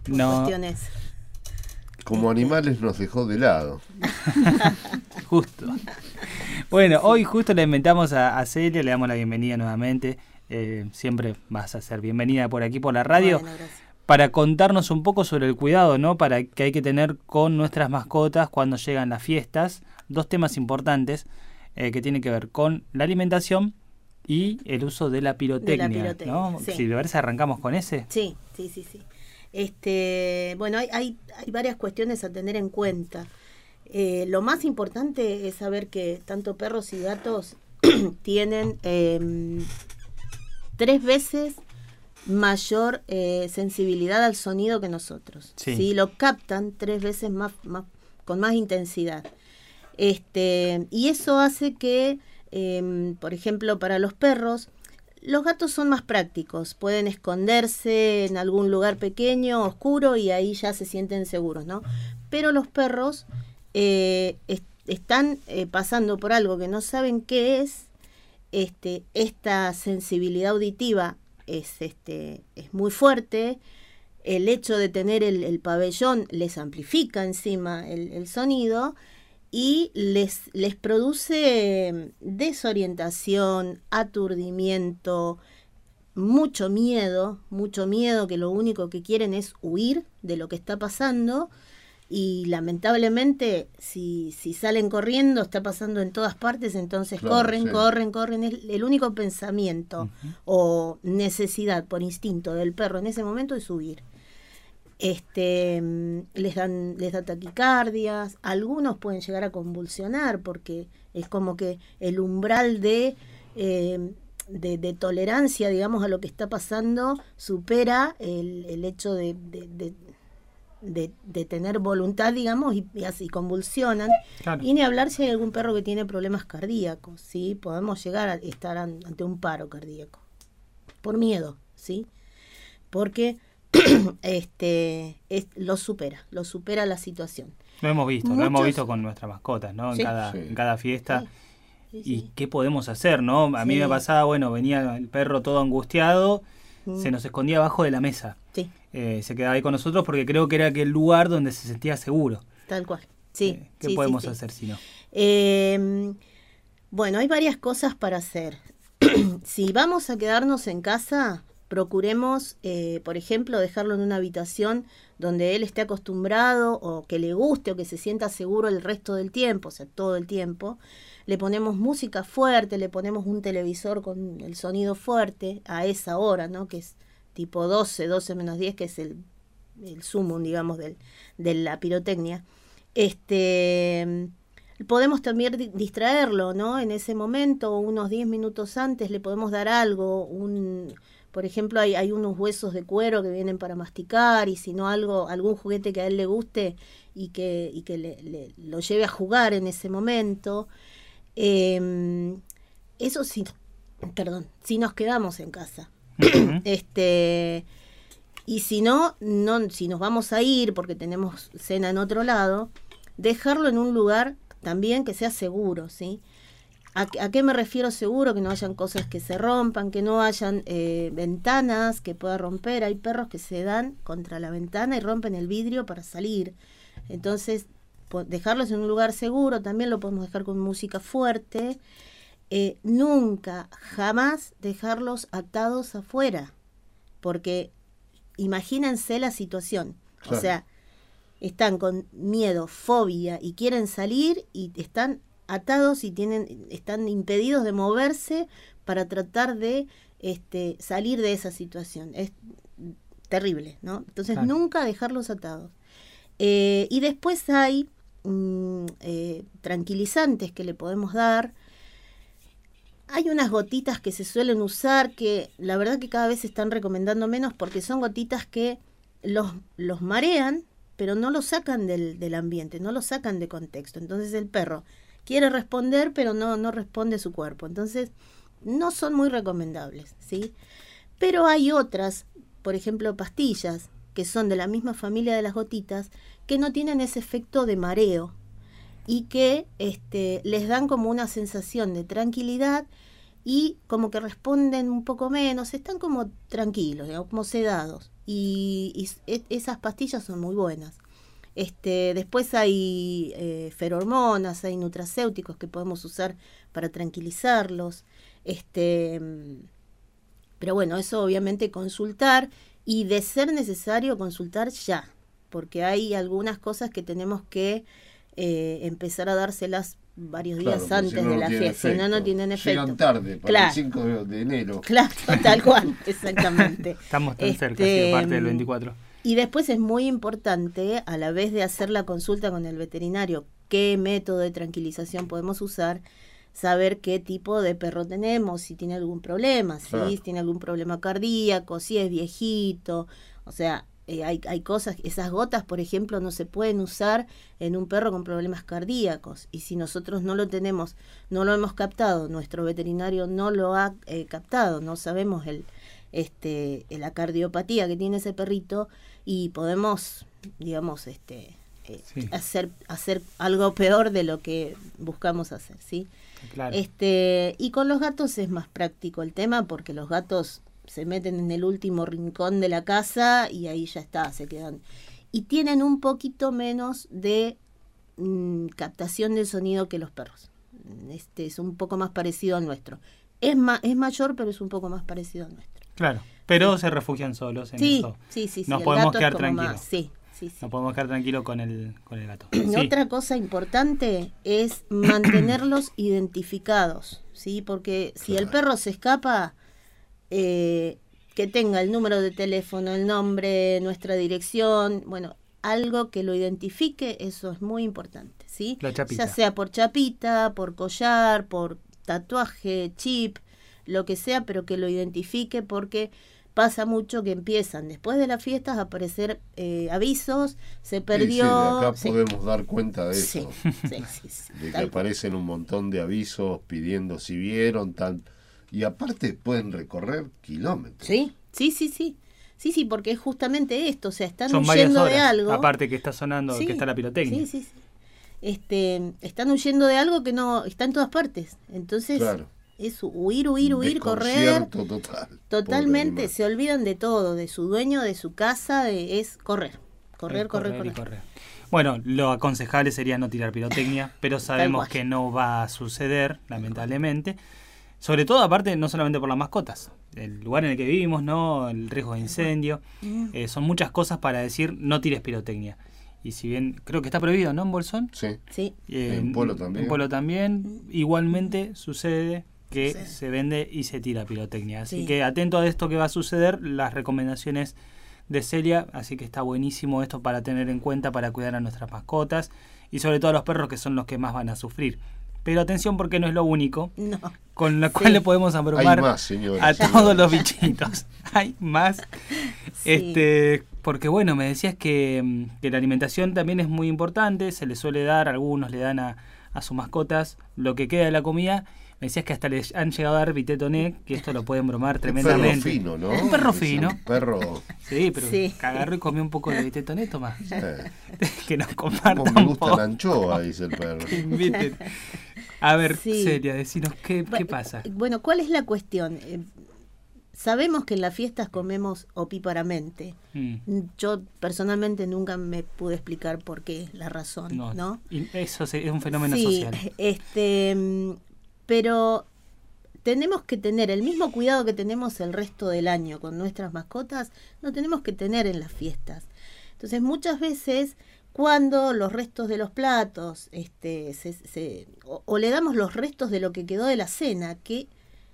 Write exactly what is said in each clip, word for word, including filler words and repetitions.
por No. cuestiones. Como animales nos dejó de lado. Justo. Bueno, hoy justo le inventamos a, a Celia, le damos la bienvenida nuevamente. Eh, siempre vas a ser bienvenida por aquí, por la radio, Bueno, gracias. para contarnos un poco sobre el cuidado, ¿no? Para que hay que tener con nuestras mascotas cuando llegan las fiestas. Dos temas importantes eh, que tienen que ver con la alimentación y el uso de la pirotecnia, De la pirotecnia, ¿no? sí. Si te parece, arrancamos con ese. Sí, sí, sí, sí. Este, bueno, hay, hay, hay varias cuestiones a tener en cuenta. Eh, lo más importante es saber que tanto perros y gatos tienen eh, tres veces mayor eh, sensibilidad al sonido que nosotros. Sí. ¿Sí? Lo captan tres veces más, más con más intensidad. Este, y eso hace que, eh, por ejemplo, para los perros, los gatos son más prácticos, pueden esconderse en algún lugar pequeño, oscuro, y ahí ya se sienten seguros, ¿no? Pero los perros eh, est- están eh, pasando por algo que no saben qué es. Este, esta sensibilidad auditiva es, este, es muy fuerte. El hecho de tener el, el pabellón les amplifica encima el, el sonido y les, les produce desorientación, aturdimiento, mucho miedo, mucho miedo, que lo único que quieren es huir de lo que está pasando. Y lamentablemente, si, si salen corriendo, está pasando en todas partes, entonces Claro, corren, sí. corren, corren. Es el único pensamiento Ujú. o necesidad por instinto del perro en ese momento es huir. Este, mm, les dan, les da taquicardias, algunos pueden llegar a convulsionar porque es como que el umbral de, eh, de, de tolerancia, digamos, a lo que está pasando supera el, el hecho de, de, de De, de tener voluntad, digamos, y, y así convulsionan. Claro. Y ni hablar si hay algún perro que tiene problemas cardíacos, ¿sí? Podemos llegar a estar an- ante un paro cardíaco por miedo, ¿sí? Porque este es, lo supera, lo supera la situación. Lo hemos visto, lo Muchos- hemos visto con nuestras mascotas, ¿no? En Sí. cada, Sí. en cada fiesta. Sí, sí, ¿Y sí. qué podemos hacer, no? A mí Sí. me pasaba, bueno, venía el perro todo angustiado, Mm. se nos escondía abajo de la mesa. Sí, Eh, se quedaba ahí con nosotros porque creo que era aquel lugar donde se sentía seguro. tal cual. Sí, Eh, ¿Qué sí, podemos sí, sí. hacer si no? Eh, bueno, hay varias cosas para hacer. Si vamos a quedarnos en casa, procuremos, eh, por ejemplo, dejarlo en una habitación donde él esté acostumbrado o que le guste o que se sienta seguro el resto del tiempo, o sea, todo el tiempo. Le ponemos música fuerte, le ponemos un televisor con el sonido fuerte a esa hora, ¿no? Que es tipo doce, doce menos diez, que es el, el sumum, digamos, del, de la pirotecnia. Este, podemos también di- distraerlo, ¿no? En ese momento, unos diez minutos antes, le podemos dar algo, un, por ejemplo, hay, hay unos huesos de cuero que vienen para masticar, y si no algo, algún juguete que a él le guste y que, y que le, le- lo lleve a jugar en ese momento. Eh, eso sí, perdón, si nos quedamos en casa. Ujú. Este, y si no, no, si nos vamos a ir porque tenemos cena en otro lado, dejarlo en un lugar también que sea seguro, ¿sí? ¿A, qué- a qué me refiero seguro? Que no hayan cosas que se rompan, que no hayan eh, ventanas que pueda romper. Hay perros que se dan contra la ventana y rompen el vidrio para salir. Entonces, po- dejarlos en un lugar seguro, también lo podemos dejar con música fuerte. Eh, nunca, jamás dejarlos atados afuera, porque imagínense la situación, Claro. o sea, están con miedo, fobia y quieren salir y están atados y tienen, están impedidos de moverse para tratar de este, salir de esa situación. Es terrible, ¿no? Entonces Claro. nunca dejarlos atados. Eh, y después hay mm, eh, tranquilizantes que le podemos dar. Hay unas gotitas que se suelen usar que la verdad que cada vez se están recomendando menos porque son gotitas que los, los marean, pero no los sacan del, del ambiente, no los sacan de contexto. Entonces el perro quiere responder, pero no, no responde su cuerpo. Entonces no son muy recomendables, ¿sí? Pero hay otras, por ejemplo, pastillas, que son de la misma familia de las gotitas, que no tienen ese efecto de mareo y que este, les dan como una sensación de tranquilidad y como que responden un poco menos, están como tranquilos, digamos, como sedados, y, y es, esas pastillas son muy buenas. Este, después hay eh, ferormonas, hay nutracéuticos que podemos usar para tranquilizarlos. Este, pero bueno, eso obviamente consultar y de ser necesario consultar ya, porque hay algunas cosas que tenemos que eh, empezar a dárselas varios días Claro, antes si no, de no la tiene fiesta, si no, no efecto. tienen efecto. Llegan tarde, para Claro. el cinco de enero. Claro, tal cual, exactamente. Estamos tan cerca, Este, sí, aparte del veinticuatro. Y después es muy importante, a la vez de hacer la consulta con el veterinario, qué método de tranquilización podemos usar, saber qué tipo de perro tenemos, si tiene algún problema, ¿sí? Claro. Si tiene algún problema cardíaco, si es viejito, o sea, eh, hay, hay cosas, esas gotas, por ejemplo, no se pueden usar en un perro con problemas cardíacos, y si nosotros no lo tenemos, no lo hemos captado, nuestro veterinario no lo ha eh, captado, no sabemos el este la cardiopatía que tiene ese perrito, y podemos, digamos, este eh, Sí. hacer hacer algo peor de lo que buscamos hacer, ¿sí? Claro. Este, y con los gatos es más práctico el tema, porque los gatos se meten en el último rincón de la casa y ahí ya está, se quedan. Y tienen un poquito menos de mm, captación del sonido que los perros. Este es un poco más parecido al nuestro. Es ma- es mayor, pero es un poco más parecido al nuestro. Claro, pero se refugian solos en Sí, eso. sí, sí, sí. Nos el podemos gato es quedar como tranquilos. más- sí, sí, sí. No podemos quedar tranquilos con el, con el gato. Sí. Otra cosa importante es mantenerlos identificados, ¿sí? Porque si el perro se escapa, eh, que tenga el número de teléfono, el nombre, nuestra dirección, bueno, algo que lo identifique, eso es muy importante, ¿sí? La chapita. Ya sea por chapita, por collar, por tatuaje, chip, lo que sea, pero que lo identifique, porque pasa mucho que empiezan después de las fiestas a aparecer eh, avisos, se perdió. Sí, sí, de acá sí. podemos dar cuenta de Sí, eso. sí, sí, sí, De que tal cual. aparecen un montón de avisos pidiendo si vieron, tan y aparte pueden recorrer kilómetros. Sí, sí, sí, sí. Sí, sí, porque es justamente esto, o sea, están Son varias huyendo horas, de algo. aparte que está sonando, Sí, que está la pirotecnia. Sí, sí, sí. Este, están huyendo de algo que no está en todas partes. Entonces, Claro. es huir, huir, huir, correr. Desconcierto total. Totalmente, Pobre se olvidan de todo, de su dueño, de su casa, de, es correr. Correr, Es correr, y correr. correr. Bueno, lo aconsejable sería no tirar pirotecnia, pero sabemos cual. que no va a suceder, lamentablemente. Sobre todo, aparte, no solamente por las mascotas, el lugar en el que vivimos, ¿no? El riesgo de incendio, Mm. eh, son muchas cosas para decir no tires pirotecnia. Y si bien creo que está prohibido, ¿no? En Bolsón. Sí. Sí, Eh, En Polo también. En Polo también. Igualmente sucede que Sí. se vende y se tira pirotecnia. Así Sí. que atento a esto que va a suceder, las recomendaciones de Celia. Así que está buenísimo esto para tener en cuenta, para cuidar a nuestras mascotas y sobre todo a los perros, que son los que más van a sufrir. Pero atención, porque no es lo único no. con lo Sí. cual le podemos abrumar Hay más, señores. a señores. todos los bichitos. Hay más. Sí. Este, porque bueno, me decías que, mm, que la alimentación también es muy importante, se le suele dar, algunos le dan a, a sus mascotas lo que queda de la comida. Me decías que hasta les han llegado a dar vitetoné, que esto lo pueden bromar Un perro tremendamente. fino, ¿no? Un perro Es fino. Un perro. Sí, pero Sí. que agarró y comió un poco de vitetoné, toma. eh, Que nos Como compartan me un gusta poco. la anchoa, dice el perro. Que inviten. A ver, Sí. Celia, decinos qué, qué Bueno, pasa. Bueno, ¿cuál es la cuestión? Eh, sabemos que en las fiestas comemos opíparamente. Mm. Yo personalmente nunca me pude explicar por qué, la razón, ¿no? No, y eso se- es un fenómeno Sí, social. este, mm, pero tenemos que tener el mismo cuidado que tenemos el resto del año con nuestras mascotas, lo tenemos que tener en las fiestas. Entonces, muchas veces cuando los restos de los platos, este, se, se- o, o le damos los restos de lo que quedó de la cena, que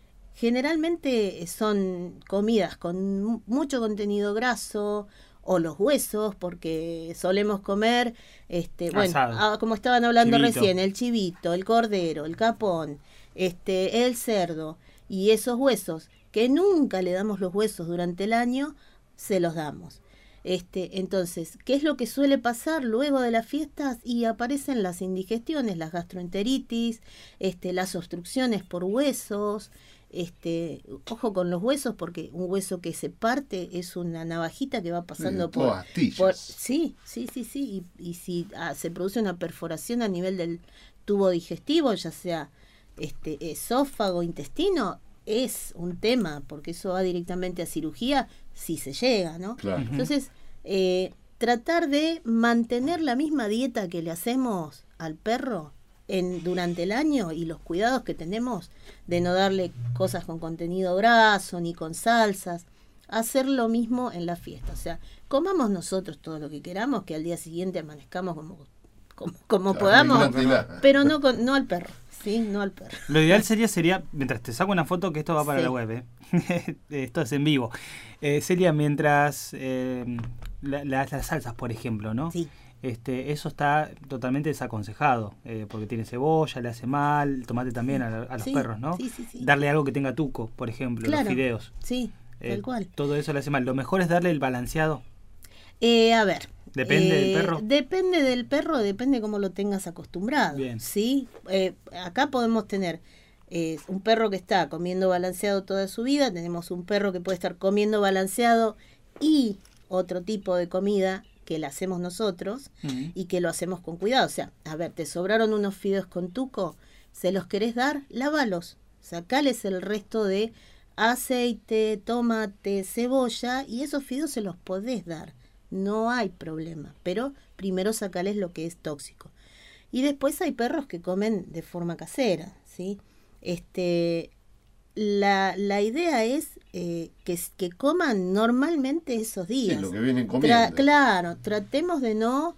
generalmente son comidas con mu- mucho contenido graso, o los huesos, porque solemos comer, este, bueno, Asado. ah, como estaban hablando Chivito. recién, el chivito, el cordero, el capón, este, el cerdo, y esos huesos, que nunca le damos los huesos durante el año, se los damos. Este, entonces, ¿qué es lo que suele pasar luego de las fiestas? Y aparecen las indigestiones, las gastroenteritis, este, las obstrucciones por huesos. Este, ojo con los huesos, porque un hueso que se parte es una navajita que va pasando Sí, por, todas astillas. por- sí, sí, sí, sí, y, y si ah, se produce una perforación a nivel del tubo digestivo, ya sea este esófago, intestino, es un tema, porque eso va directamente a cirugía si se llega, ¿no? Claro. Entonces, eh, tratar de mantener la misma dieta que le hacemos al perro en, durante el año y los cuidados que tenemos de no darle cosas con contenido graso ni con salsas, hacer lo mismo en la fiesta. O sea, comamos nosotros todo lo que queramos, que al día siguiente amanezcamos como, como, como podamos, pero no, con, no al perro. Sí, no al perro. Lo ideal sería, sería, mientras te saco una foto, que esto va para Sí. la web, ¿eh? Esto es en vivo. Eh, sería mientras eh, la- la- las salsas, por ejemplo, ¿no? Sí. Este, eso está totalmente desaconsejado, eh, porque tiene cebolla, le hace mal, el tomate también a, la- a los Sí, perros, ¿no? sí, sí, sí. Darle algo que tenga tuco, por ejemplo, Claro. los fideos. Sí, Eh, tal cual. Todo eso le hace mal. Lo mejor es darle el balanceado. Eh, a ver. ¿Depende del eh, perro? Depende del perro, depende cómo lo tengas acostumbrado. Bien. ¿Sí? Eh, acá podemos tener eh, un perro que está comiendo balanceado toda su vida, tenemos un perro que puede estar comiendo balanceado y otro tipo de comida que la hacemos nosotros Mm. y que lo hacemos con cuidado. O sea, a ver, te sobraron unos fideos con tuco, ¿se los querés dar? Lávalos, sacales el resto de aceite, tomate, cebolla y esos fideos se los podés dar. No hay problema, pero primero sacales lo que es tóxico. Y después hay perros que comen de forma casera, ¿sí? Este, la, la idea es eh, que, que coman normalmente esos días. Sí, lo que vienen Tra- comiendo. claro, tratemos de no,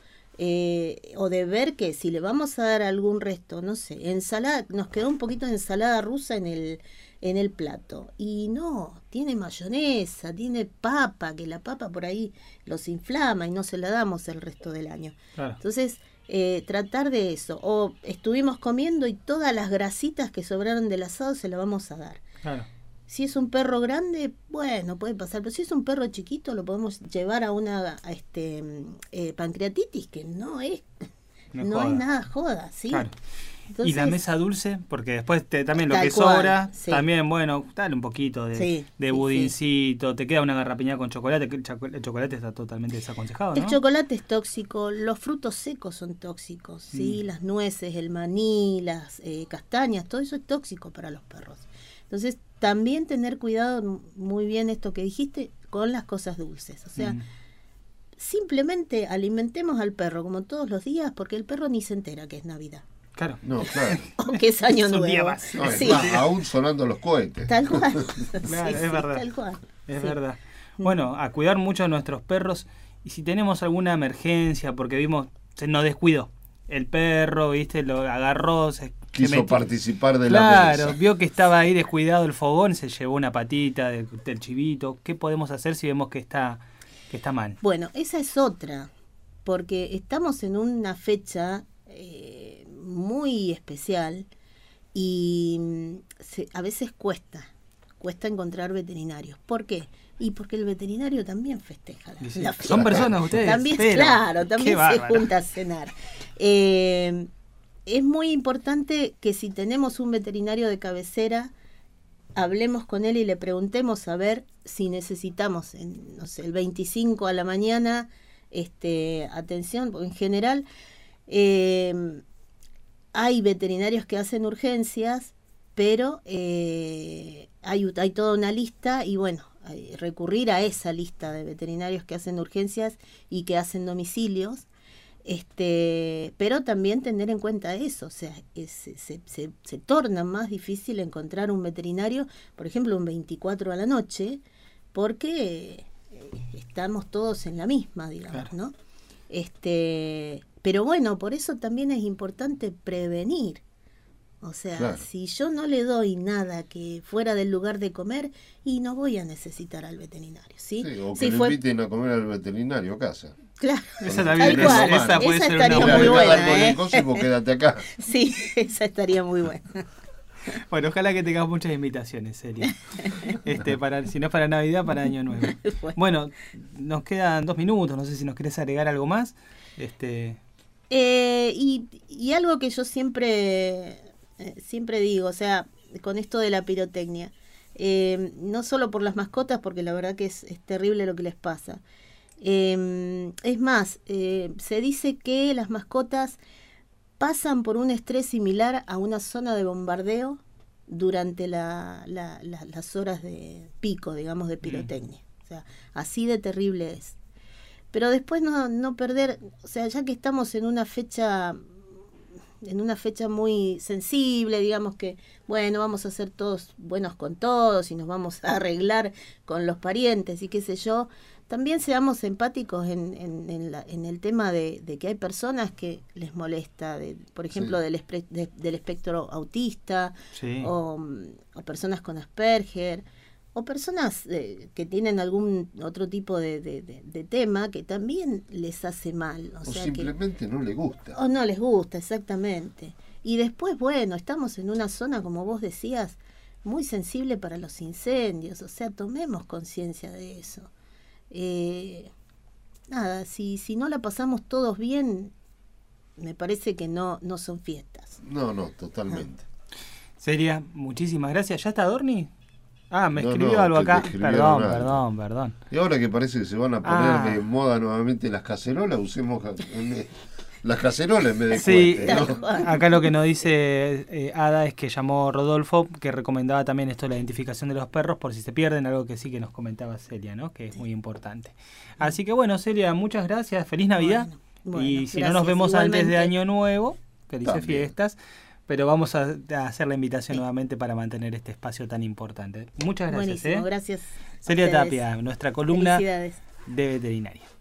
eh, o de ver que si le vamos a dar algún resto, no sé, ensalada, nos quedó un poquito de ensalada rusa en el, en el plato. Y no, tiene mayonesa, tiene papa, que la papa por ahí los inflama y no se la damos el resto del año. Claro. Entonces, eh, tratar de eso. O estuvimos comiendo y todas las grasitas que sobraron del asado se la vamos a dar. Claro. Si es un perro grande, bueno, puede pasar, pero si es un perro chiquito, lo podemos llevar a una a este eh, pancreatitis, que no es No no, joda. es nada joda, ¿sí? Claro. Entonces, y la mesa dulce, porque después te, también lo Tal que cual, sobra, sí. también, bueno, dale un poquito de, Sí, de sí, budincito, te queda una garrapiñada con chocolate, que el, chaco- el chocolate está totalmente desaconsejado, el ¿no? chocolate es tóxico, los frutos secos son tóxicos, ¿sí? Mm. Las nueces, el maní, las eh, castañas, todo eso es tóxico para los perros. Entonces, también tener cuidado, muy bien esto que dijiste, con las cosas dulces. O sea, Mm. simplemente alimentemos al perro como todos los días, porque el perro ni se entera que es Navidad. Claro. No, claro. O que es año Es un día nuevo. más. No, es Sí, más, aún sonando los cohetes. tal cual. Claro, Sí, es sí, verdad. tal cual. Es Sí. verdad. Bueno, a cuidar mucho a nuestros perros. Y si tenemos alguna emergencia, porque vimos, se nos descuidó. El perro, viste, lo agarró, se, se Quiso metió- participar de la Claro, mesa. vio que estaba ahí descuidado el fogón, se llevó una patita del, del chivito. ¿Qué podemos hacer si vemos que está, que está mal? Bueno, esa es otra, porque estamos en una fecha eh, muy especial y mm, se- a veces cuesta, cuesta encontrar veterinarios. ¿Por qué? Y porque el veterinario también festeja la, Y sí, la son fiesta. personas ustedes. También, pero, claro, qué también se bárbaro. junta a cenar. Eh, es muy importante que si tenemos un veterinario de cabecera, hablemos con él y le preguntemos a ver si necesitamos, en, no sé, el veinticinco a la mañana, este, atención, porque en general eh, hay veterinarios que hacen urgencias, pero eh, hay, hay toda una lista y bueno, hay- recurrir a esa lista de veterinarios que hacen urgencias y que hacen domicilios. Este, pero también tener en cuenta eso, o sea, es- se, se, se, se torna más difícil encontrar un veterinario, por ejemplo, un veinticuatro a la noche, porque eh, estamos todos en la misma, digamos, Claro. ¿no? Este, pero bueno, por eso también es importante prevenir. O sea, Claro. si yo no le doy nada que fuera del lugar de comer, y no voy a necesitar al veterinario, ¿sí? Sí, o que Si le fue- inviten a comer al veterinario a casa. Claro. Esa Tal también, cual. esa, esa puede Esa ser estaría una Mira, muy le voy a dar buena, con ¿eh? el coso y vos quédate acá. Sí, esa estaría muy buena. Bueno, ojalá que tengas muchas invitaciones, Celia. Este, para, si no es para Navidad, para Año Nuevo. Bueno. Bueno, nos quedan dos minutos, no sé si nos querés agregar algo más. Este, Eh, y, y algo que yo siempre, eh, siempre digo, o sea, con esto de la pirotecnia, eh, no solo por las mascotas, porque la verdad que es, es terrible lo que les pasa. Eh, es más, eh, se dice que las mascotas pasan por un estrés similar a una zona de bombardeo durante la, la, la, las horas de pico, digamos, de pirotecnia. Mm. O sea, así de terrible es. Pero después no, no perder, o sea, ya que estamos en una fecha, en una fecha muy sensible, digamos que, bueno, vamos a ser todos buenos con todos y nos vamos a arreglar con los parientes y qué sé yo, también seamos empáticos en, en, en, la, en el tema de, de que hay personas que les molesta, de, por ejemplo, sí. del, espe, de, del espectro autista, sí. o, o personas con Asperger, o personas eh, que tienen algún otro tipo de, de, de, de tema que también les hace mal. O, o sea simplemente que, no les gusta. O no les gusta, exactamente. Y después, bueno, estamos en una zona, como vos decías, muy sensible para los incendios. O sea, tomemos conciencia de eso. Eh, nada, si, si no la pasamos todos bien, me parece que no, no son fiestas. No, no, totalmente. Ah. Celia, muchísimas gracias. ¿Ya está Dorni? Ah, me no, escribió no, algo acá. Perdón, algo. perdón, perdón. Y ahora que parece que se van a poner ah. de moda nuevamente las cacerolas, usemos las cacerolas en vez de sí, cohetes, ¿no? Acá lo que nos dice eh, Ada es que llamó Rodolfo, que recomendaba también esto de la identificación de los perros por si se pierden, algo que sí que nos comentaba Celia, ¿no? Que es sí. muy importante. Así que bueno, Celia, muchas gracias, feliz Navidad. Bueno, bueno, y si gracias, no nos vemos igualmente. Antes de Año Nuevo, felices también. Fiestas. Pero vamos a, a hacer la invitación sí. nuevamente para mantener este espacio tan importante. Muchas gracias. Buenísimo, ¿eh? gracias. Celia Tapia, nuestra columna de veterinaria.